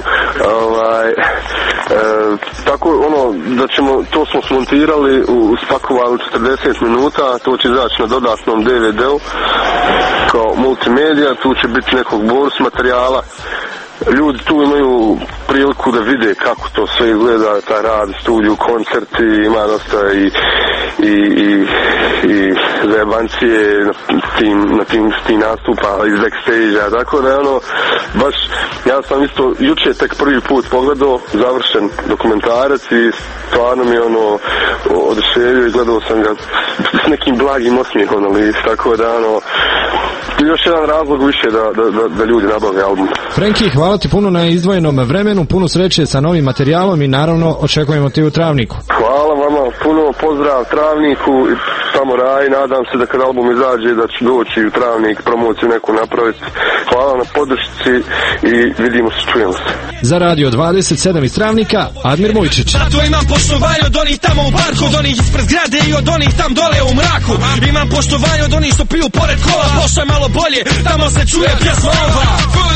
tako da ćemo, to smo smontirali, spakovali 40 minuta, to će izaći na dodatnom DVD-u kao multimedija, tu će biti nekog bonus materijala. Ljudi tu imaju priliku da vide kako to sve izgleda, taj rad, studiju, koncerti, ima dosta i zajebancije na tim nastupa iz backstage-a, tako da je baš, ja sam isto jučer tek prvi put pogledao završen dokumentarac i stvarno mi je oduševio i gledao sam ga s nekim blagim osmijehom na list, tako da još jedan razlog više da ljudi nabave album. Frenki, hvala ti puno na izdvojenom vremenu, puno sreće sa novim materijalom i naravno očekujemo ti u Travniku. Hvala vama, puno pozdrav Travniku i tamo Raj, nadam se da kad album izađe da ću doći u Travnik, promociju neku napraviti. Hvala na podršci i vidimo se, čujemo se. Za Radio 27 iz Travnika, Admir Mujčić. Zato imam poštovanje od onih tamo u parku, od onih ispred zgrade i od onih tam dole u mraku. Imam poštovanje od onih što piju pored kola, pošto je malo bolje, tamo se čuje pjesma ova.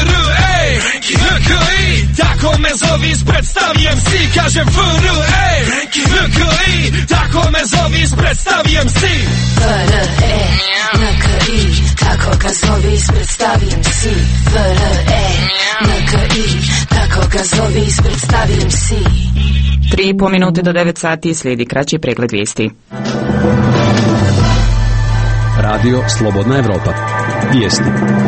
FRE, tako me zovi ispred stavi MC, kažem FRE, tako me zovi ispred stavi MC. FRE, NKI, tako ga zovi ispred stavi MC. FRE, NKI, tako ga zovi ispred stavi MC. 3,5 minute do 9 sati slijedi kraći pregled vijesti. Radio Slobodna Evropa. Vijesti.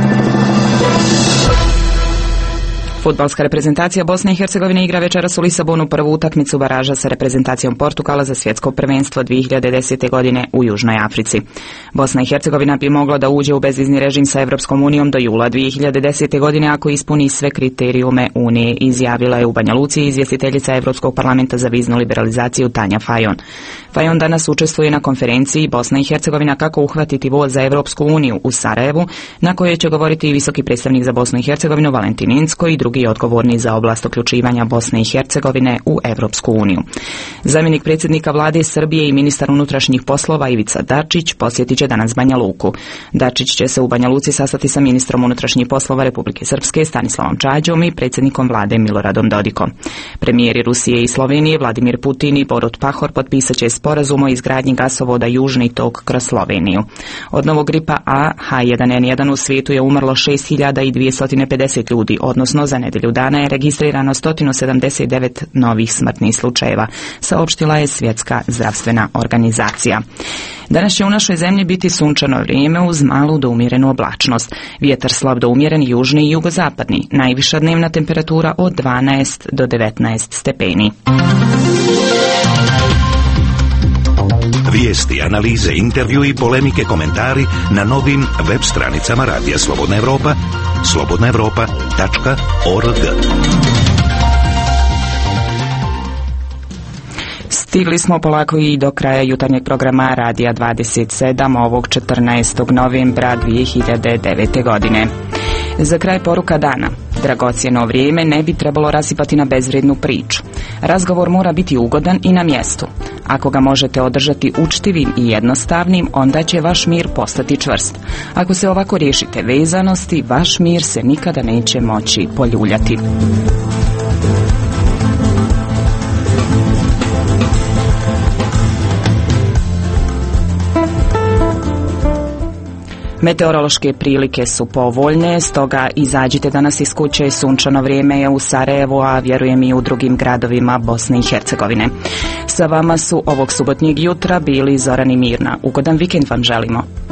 Fudbalska reprezentacija Bosne i Hercegovine igra večeras u Lisabonu prvu utakmicu baraža sa reprezentacijom Portugala za svjetsko prvenstvo 2010. godine u Južnoj Africi. Bosna i Hercegovina bi mogla da uđe u bezizni režim sa Evropskom unijom do jula 2010. godine ako ispuni sve kriterijume Unije, izjavila je u Banja Luci izvjestiteljica Evropskog parlamenta za viznu liberalizaciju Tanja Fajon. Fajon danas učestvuje na konferenciji Bosna i Hercegovina kako uhvatiti voz za Evropsku uniju u Sarajevu, na kojoj će govoriti i visoki predstavnik za Bosnu i Hercegovinu Valentin Inzko i drugi odgovorni za oblast uključivanja Bosne i Hercegovine u Evropsku uniju. Zamjenik predsjednika vlade Srbije i ministar unutrašnjih poslova Ivica Dačić posjetit će danas Banja Luku. Dačić će se u Banja Luci sastati sa ministrom unutrašnjih poslova Republike Srpske Stanislavom Čađom i predsjednikom vlade Miloradom Dodikom. Premijeri Rusije i Slovenije Vladimir Putin i Borut Pahor potpisat će sporazum o izgradnji gasovoda Južni tok kroz Sloveniju. Od novog gripa A H1N1 u svijetu je umrlo 6250 ljudi, odnosno za nedelju dana je registrirano 179 novih smrtnih slučajeva, saopštila je Svjetska zdravstvena organizacija. Danas će u našoj zemlji biti sunčano vrijeme uz malu do umjerenu oblačnost. Vjetar slab do umjeren južni i jugozapadni. Najviša dnevna temperatura od 12 do 19 stepeni. Vijesti, analize, intervju i polemike, komentari na novim web stranicama Radija Slobodna Evropa, slobodnaevropa.org. Stigli smo polako i do kraja jutarnjeg programa Radija 27 ovog 14. novembra 2009. godine. Za kraj poruka dana. Dragocjeno vrijeme ne bi trebalo rasipati na bezvrijednu priču. Razgovor mora biti ugodan i na mjestu. Ako ga možete održati učtivim i jednostavnim, onda će vaš mir postati čvrst. Ako se ovako riješite vezanosti, vaš mir se nikada neće moći poljuljati. Meteorološke prilike su povoljne, stoga izađite danas iz kuće, sunčano vrijeme je u Sarajevu, a vjerujem i u drugim gradovima Bosne i Hercegovine. Sa vama su ovog subotnjeg jutra bili Zoran i Mirna. Ugodan vikend vam želimo.